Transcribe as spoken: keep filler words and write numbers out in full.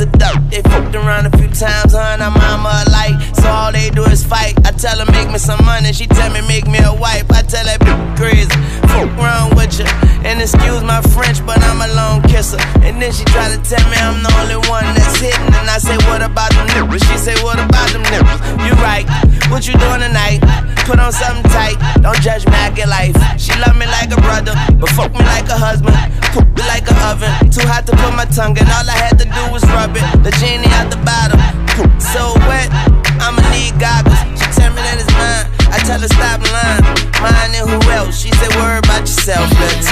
a duck. They fucked around a few times, her and her mama alike. So all they do is fight. I tell her make me some money, she tell me make me a wife. I tell that bitch crazy, fuck around with you. And excuse my French, but I'm a lone kisser. And then she try to tell me I'm the only one that's hitting. And I say, what about them nipples? She say, what about them nipples? You right, what you doing tonight? Put on something tight, don't judge me, I get life. She love me like a brother, but fuck me like a husband. Cook me like an oven, too hot to put my tongue in. All I had to do was rub it, the genie out the bottom. So wet, I'ma need goggles. She tell me that it's mine, I tell her stop lying. Mine and who else? She say worry about yourself, let's